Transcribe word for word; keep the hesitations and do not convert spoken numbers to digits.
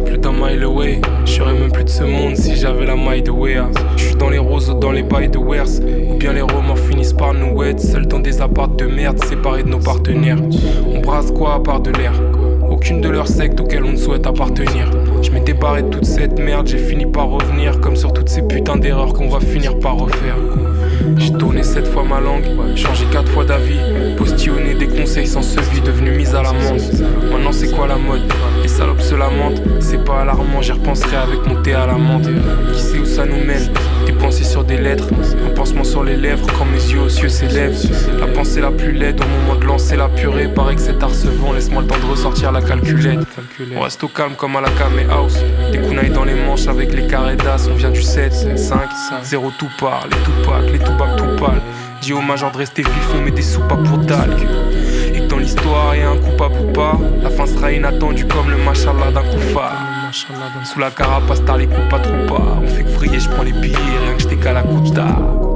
plus d'un mile away. J'serais même plus de ce monde si j'avais la maille de Wea. J'suis dans les roses, dans les bails de Wers. Ou bien les remords finissent par nous être seuls dans des apparts de merde, séparés de nos partenaires. On brasse quoi à part de l'air? Aucune de leurs sectes auxquelles on ne souhaite appartenir. Je m'étais barré de toute cette merde, j'ai fini par revenir. Comme sur toutes ces putains d'erreurs qu'on va finir par refaire. J'ai tourné sept fois ma langue, changé quatre fois d'avis, postillonné des conseils sans sevi, devenu mise à l'amende. Maintenant c'est quoi la mode? Les salopes se lamentent, c'est pas alarmant, j'y repenserai avec mon thé à la menthe. Qui sait où ça nous mène? Des pensées sur des lettres, un pansement sur les lèvres quand mes yeux aux cieux s'élèvent. La pensée la plus laide au moment de lancer la purée. Paraît que cet art se vend, laisse-moi le temps de ressortir la calculette. On reste au calme comme à la Kame House. Des kunai dans les manches avec les carrés d'as. On vient du sept, cinq, zéro tout part. Les Tupac, les Tupac tout pâle. Dis au major de rester vif, on met des soupapes pour talc. Et que dans l'histoire y'a un coupable ou pas, la fin sera inattendue comme le machallah d'un koufar. Sous la carapace t'as les coups pas trop pas. On fait que vriller, j'prends les billets, rien que j't'ai qu'à la couche d'art.